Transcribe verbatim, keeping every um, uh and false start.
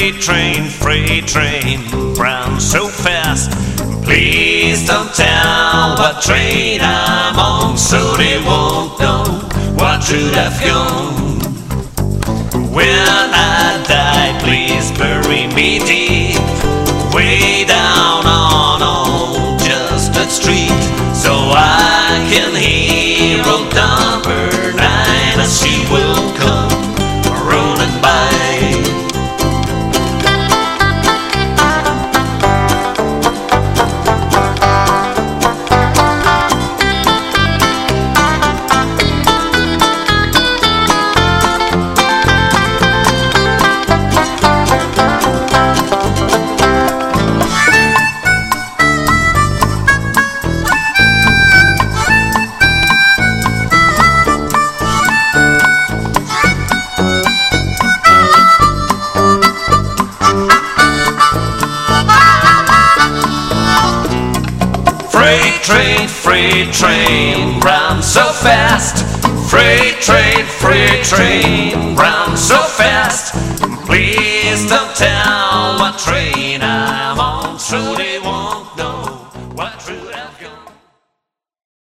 Freight train, freight train, round so fast. Please don't tell what train I'm on, so they won't know what route I've gone. When I die, please bury me deep, way down on Old Chestnut Street, so I can hear old number nine as she will come rolling by. Freight train, freight train, round so fast. Freight train, freight train, round so fast. Please don't tell what train I'm on, so